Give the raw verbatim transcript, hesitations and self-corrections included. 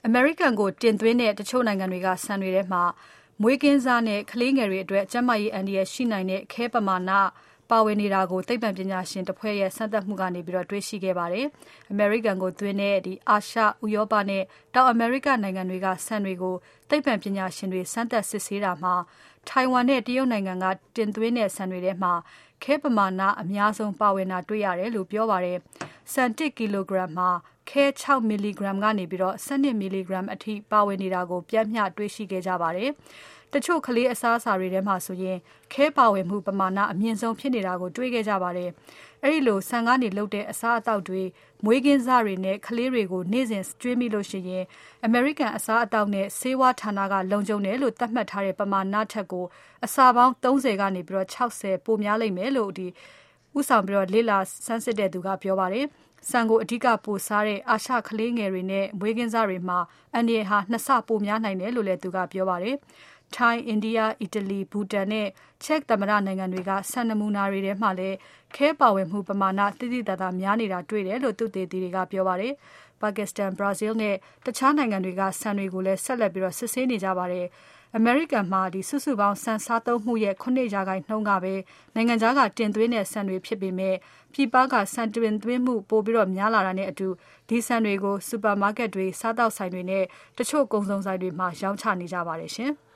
အမေရိကန်ကိုတင်သွင်းတဲ့တချို့နိုင်ငံတွေကဆန်တွေထဲမှာမွေးကင်းစနဲ့ကလေးငယ်တွေအတွက်ကျန်းမာရေးအန္တရာယ်ရှိနိုင်တဲ့ခဲပမာဏပါဝင်နေတာကိုသိပ္ပံပညာရှင်တဖွဲ့ရဲ့စမ်းသပ်မှုကနေပြီးတော့တွေ့ရှိခဲ့ပါတယ်။ အမေရိကန်ကိုသွင်းတဲ့ဒီအာရှ၊ဥရောပနဲ့တောင်အမေရိကနိုင်ငံတွေကဆန်တွေကိုသိပ္ပံပညာရှင်တွေစမ်းသပ်စစ်ဆေးတာမှာထိုင်ဝမ်နဲ့တရုတ်နိုင်ငံကတင်သွင်းတဲ့ဆန်တွေထဲမှာခဲပမာဏအများဆုံးပါဝင်တာတွေ့ရတယ်လို့ပြောပါတယ်။ဆန်တစ်ကီလိုဂရမ်မှာခဲ၆မီလီဂရမ်ကနေပြီးတော့၁၂မီလီဂရမ်အထိပါဝင်နေတာကိုပြန့်မျှတွေ့ရှိခဲ့ကြပါတယ်။တချို့ကလေးအစားအစာတွေထဲမှာဆိုရင်ခဲပါဝင်မှုပမာဏအမြင့်ဆုံးဖြစ်နေတာကိုတွေ့ခဲ့ကြပါတယ်။အဲဒီလိုဆန်ကနေလုပ်တဲ့အစားအသောက်တွေမွေးကင်းစတွေနဲ့ကလေးတွေကိုနေ့စဉ်ကျွေးမိလို့ရှိရင်အမေရိကန်အစားအသောက်နဲ့ဆေးဝါးဌာနကလုံခြုံတယ်လို့သတ်မှတ်ထားတဲ့ပမာဏထက်ကိုအစာပေါင်း၃၀ကနေပြီးတော့၆၀ပိုများလိမ့်မယ်လို့ဒီဥဆောင်ပြီးတော့လေ့လာဆန်းစစ်တဲ့သူကပြောပါတယ်။ဆန်ကိုအဓိကပိုစားတဲ့အာရှကလေးငယ်တွေနဲ့မွေးကင်းစတွေမှာအန္တရာယ်ဟာနှစ်ဆပိုများနိုင်တယ်လို့လည်းသူကပြောပါတယ်။ ထိုင်း၊အိန္ဒိယ၊အီတလီ၊ဘူတန်နဲ့ချက်သမ္မတနိုင်ငံတွေကဆန်နမူနာတွေထဲမှာလည်းခဲပါဝင်မှုပမာဏသိသိသာသာများနေတာတွေ့တယ်လို့သုတေသီတွေကပြောပါတယ်။ ပါကစ္စတန်၊ဘရာဇီးနဲ့တခြားနိုင်ငံတွေကဆန်တွေကိုလည်းဆက်လက်ပြီးတော့စစ်ဆေးနေကြပါတယ်။ အမေရိကန်မှာဒီစုစုပေါင်းဆန်စားသုံးမှုရဲ့၇ရာခိုင်နှုန်းကပဲနိုင်ငံခြားကတင်သွင်းတဲ့ဆန်တွေဖြစ်ပေမဲ့ပြည်ပကဆန်တင်သွင်းမှုပိုပြီးတော့များလာတာနဲ့အတူဒီဆန်တွေကိုစူပါမားကတ်တွေ၊စားသောက်ဆိုင်တွေနဲ့တချို့ကုန်စုံဆိုင်တွေမှာရောင်းချနေကြပါတယ်ရှင်။